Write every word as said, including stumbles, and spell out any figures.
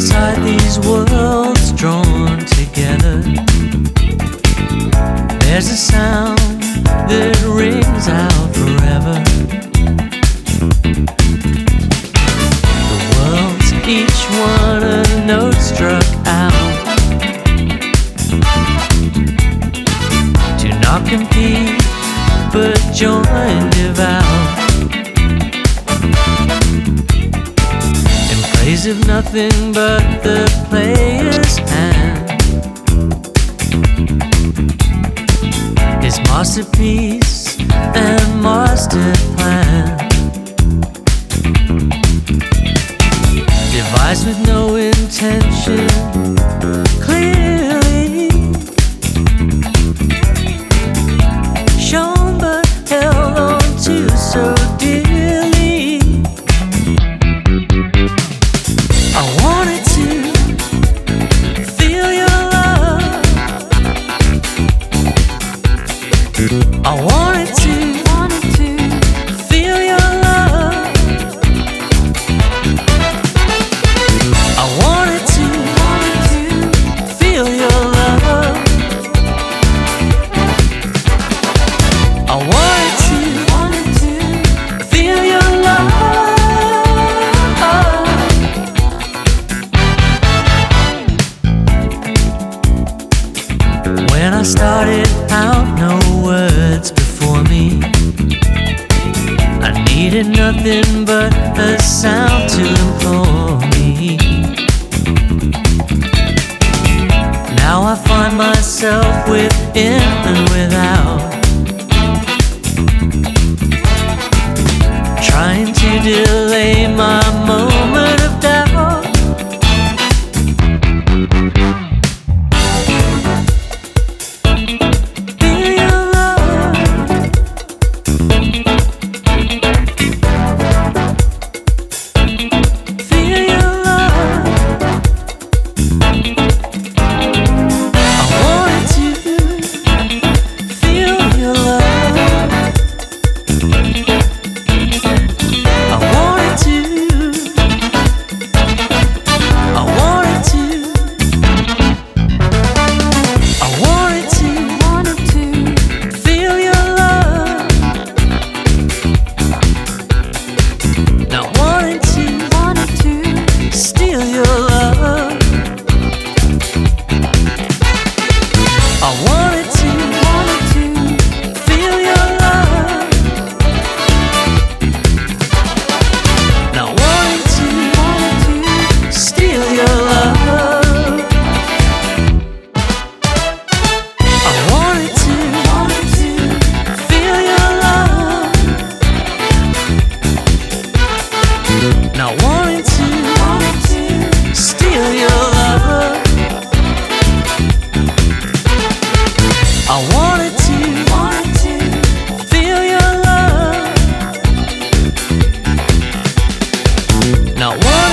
inside these worlds drawn together, there's a sound that rings out forever. The world's each one a note struck out. Do not compete, but join devout. In praise of nothing but the player's hand, his masterpiece and master plan, devised with no intention, clearly shown but held on to so dearly. I wanted to feel your love. I wanted to, wanted to feel your love. I wanted to, wanted to feel your love. I wanted to, wanted to feel your love. When I started out, no words before me. I needed nothing but a sound to implore me. Now I find myself within and without, trying to delay my moment of doubt. Feel your love. Feel your love. I wanted to feel your love. I wanted to, I wanted to, I wanted to, wanted to feel your love. Now wanted to, wanted to steal your love. I wanted to, wanted to feel your love. Now wanted to, wanted to steal your love. I wanted to, wanted to feel your love. Now wanted to, wanted to steal your love. I wanted to, wanted to feel your love. Now wanted